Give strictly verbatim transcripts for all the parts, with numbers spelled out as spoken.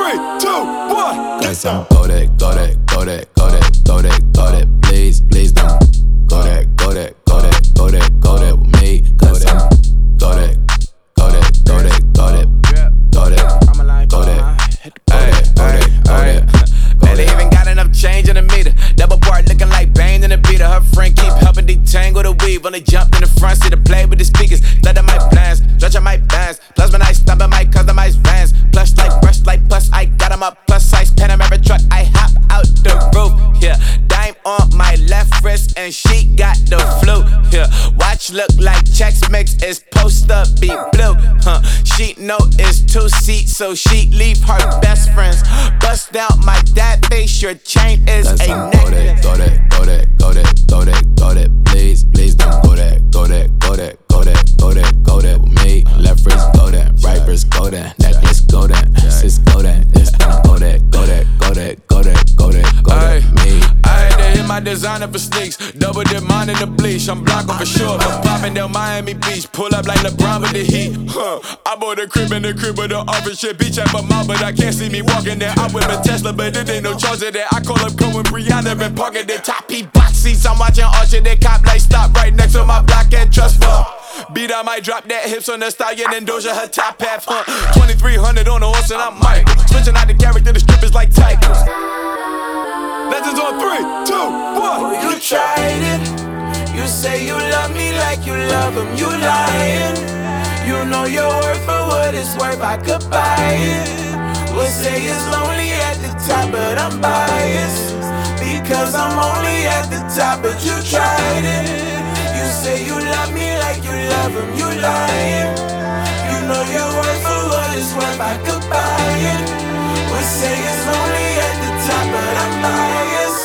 three, two, one. Got some Kodak, Kodak, Kodak, Kodak, Kodak, Kodak. Please, please don't. Kodak, Kodak, Kodak, Kodak, Kodak with me. Got some Kodak, Kodak, Kodak, Kodak, Kodak, Kodak, Kodak, Kodak, Kodak. Barely even got enough change in the meter. Double part looking like Bane in the beater. Her friend keep helping detangle the weave. Only jumped in the front seat to play with the speakers. Study my plans, stretch on my bands. Plus when I stumble my customized vans. Plush like brush like plus I got 'em up. Plus size Panamera truck. I hop out the roof. Yeah, dime on my left wrist and she got the flu. Yeah, watch look like Chex Mix is post up be blue. Huh? She know it's two seats, so she leave her best friends. Bust out my dad face. Your chain is Got a some necklace. Kodak, Kodak, Kodak, Kodak, Kodak. Please, please don't Kodak, Kodak, Kodak, Kodak, Kodak, Kodak with me. Left wrist Kodak, right wrist Kodak, necklace Kodak, sis Kodak, this time Kodak, Kodak, Kodak, Kodak, Kodak, Kodak, me. I had to hit my designer for sneaks. Double dip mine in the bleach. I'm blocking for sure, but popping down Miami Beach. Pull up like LeBron with the heat. Huh. I bought a crib in the crib with the office shit. Beach at my mouth, but I can't see me walking there. I whip a Tesla, but it ain't no charge of that. I call up Cohen Brianna and parking the top P box seats. I'm watching Archer, they cop like stop right next to my block at Trust Fund. Beat, I might drop that hips on the stallion and Doja her top half, huh? twenty-three hundred on the horse and I'm Mike. Switching out the character, the strippers like Tigers. Legends on three, two, one. You tried it. You say you love me like you love him. You lying. You know your worth for what it's worth. I could buy it. Would say it's lonely at the top, but I'm biased because I'm only at the top. But you tried it. You say you love me like you love him. You lying. You know your worth for what it's worth. I could buy it. Would say it's lonely at the top, but I'm biased.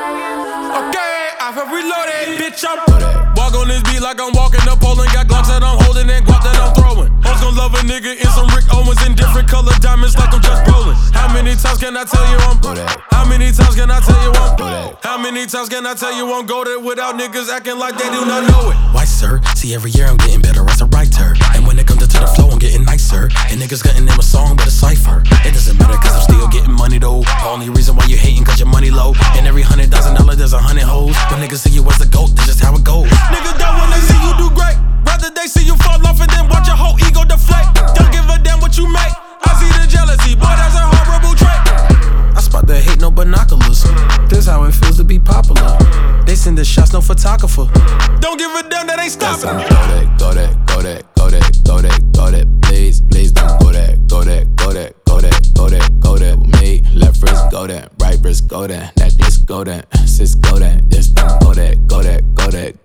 Okay, I have reloaded, bitch. I'm walk on this beat like I'm walking the pole and got glocks that I'm holding and guap that I'm throwing. Hoes gon' love a nigga in some Rick Owens in different color diamonds like I'm just rolling. How many times can I tell you I'm How many times can I tell you I'm How many times can I tell you I'm goated without niggas acting like they do not know it? Why, sir? See, every year I'm getting better as a writer. And when it comes to the flow, I'm getting nicer. And niggas getting them a song but a cipher. It doesn't matter cause I'm still getting money though. The only reason why you hating cause your money low. And every hundred thousand dollar there's a hundred hoes. When niggas see you as the GOAT, that's just how it goes. Niggas don't wanna see you do great. Rather they see you fall off and then watch your whole ego deflate. Don't give a damn what you make. I see the jealousy, boy, that's a horrible trait. I spot the hate, no binoculars. This how it feels to be popular. They send the shots, no photographer. Don't give a damn, that ain't Got stopping. some Kodak, Kodak, Kodak, Kodak, Kodak, Kodak. Please, please don't Kodak, Kodak, Kodak, Kodak, Kodak, Kodak with me. Left wrist Kodak, right wrist Kodak, necklace Kodak, sis Kodak, this time Kodak, Kodak, Kodak,